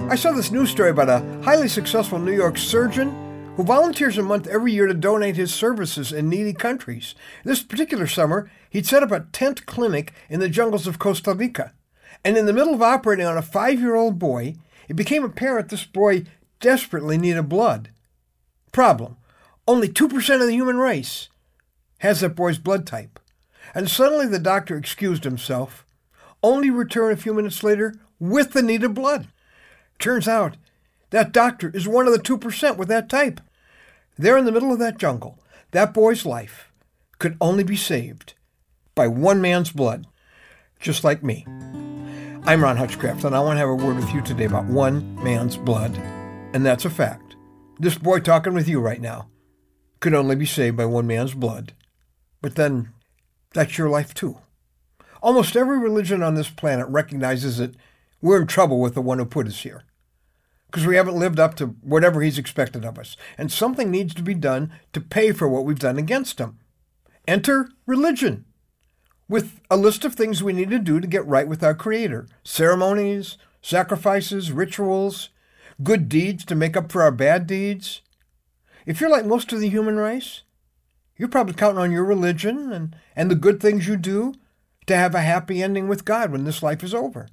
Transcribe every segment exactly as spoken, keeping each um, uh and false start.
I saw this news story about a highly successful New York surgeon who volunteers a month every year to donate his services in needy countries. This particular summer, he'd set up a tent clinic in the jungles of Costa Rica. And in the middle of operating on a five-year-old boy, it became apparent this boy desperately needed blood. Problem: only two percent of the human race has that boy's blood type. And suddenly the doctor excused himself, only returned a few minutes later with the needed blood. Turns out that doctor is one of the two percent with that type. There in the middle of that jungle, that boy's life could only be saved by one man's blood, just like me. I'm Ron Hutchcraft, and I want to have a word with you today about one man's blood. And that's a fact. This boy talking with you right now could only be saved by one man's blood. But then, that's your life too. Almost every religion on this planet recognizes that we're in trouble with the one who put us here, because we haven't lived up to whatever he's expected of us. And something needs to be done to pay for what we've done against him. Enter religion, with a list of things we need to do to get right with our Creator. Ceremonies, sacrifices, rituals, good deeds to make up for our bad deeds. If you're like most of the human race, you're probably counting on your religion and, and the good things you do to have a happy ending with God when this life is over.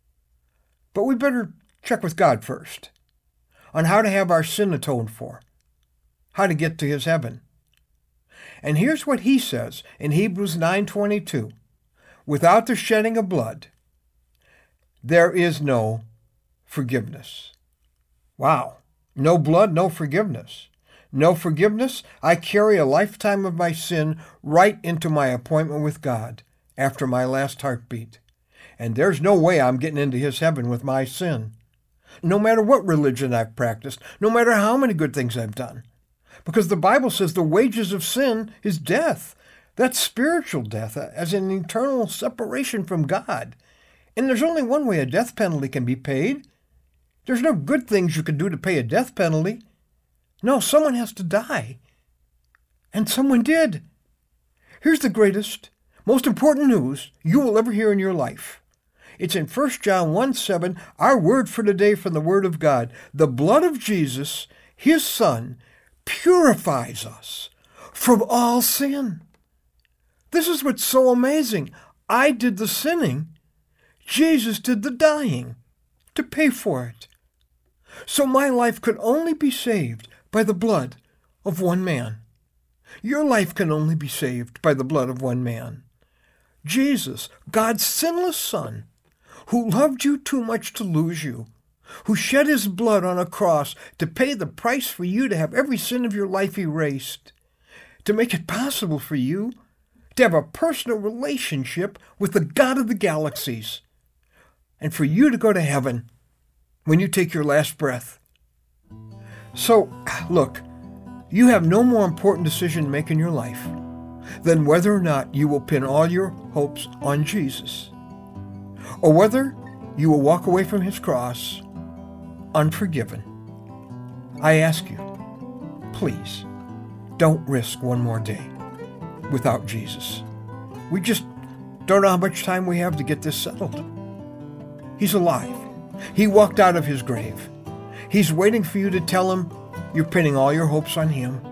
But we better check with God first on how to have our sin atoned for, how to get to his heaven. And here's what he says in Hebrews nine twenty-two. Without the shedding of blood, there is no forgiveness. Wow. No blood, no forgiveness. No forgiveness, I carry a lifetime of my sin right into my appointment with God after my last heartbeat. And there's no way I'm getting into his heaven with my sin. No matter what religion I've practiced, no matter how many good things I've done. Because the Bible says the wages of sin is death. That's spiritual death, as an eternal separation from God. And there's only one way a death penalty can be paid. There's no good things you can do to pay a death penalty. No, someone has to die. And someone did. Here's the greatest, most important news you will ever hear in your life. It's in First John one seven, our word for today from the Word of God. The blood of Jesus, his Son, purifies us from all sin. This is what's so amazing. I did the sinning. Jesus did the dying to pay for it. So my life could only be saved by the blood of one man. Your life can only be saved by the blood of one man. Jesus, God's sinless Son, who loved you too much to lose you, who shed his blood on a cross to pay the price for you to have every sin of your life erased, to make it possible for you to have a personal relationship with the God of the galaxies, and for you to go to heaven when you take your last breath. So, look, you have no more important decision to make in your life than whether or not you will pin all your hopes on Jesus, or whether you will walk away from his cross unforgiven. I ask you, please, don't risk one more day without Jesus. We just don't know how much time we have to get this settled. He's alive. He walked out of his grave. He's waiting for you to tell him you're pinning all your hopes on him.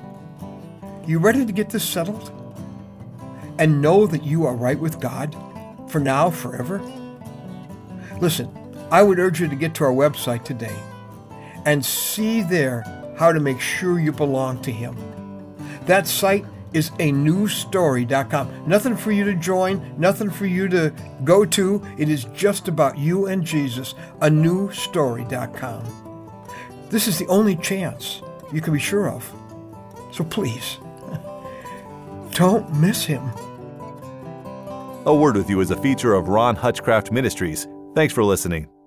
You ready to get this settled? And know that you are right with God for now, forever? Listen, I would urge you to get to our website today and see there how to make sure you belong to him. That site is a new story dot com. Nothing for you to join, nothing for you to go to. It is just about you and Jesus, a new story dot com. This is the only chance you can be sure of. So please, don't miss him. A Word With You is a feature of Ron Hutchcraft Ministries. Thanks for listening.